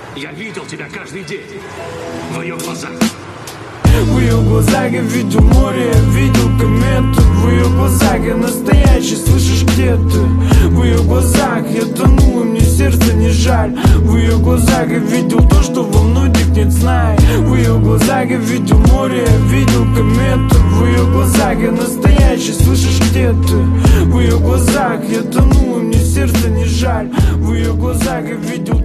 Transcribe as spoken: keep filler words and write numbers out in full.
Я видел тебя каждый день в ее глазах. В ее глазах я видел море, я видел комету. В ее глазах я настоящий, слышишь, где ты? В ее глазах я тонул, и мне сердце не жаль. В ее глазах я видел то, что во многих нет, знай. В ее глазах я видел море, я видел комету. В ее глазах я настоящий, слышишь, где ты? В ее глазах я тонул, и мне сердце не жаль. В ее глазах я видел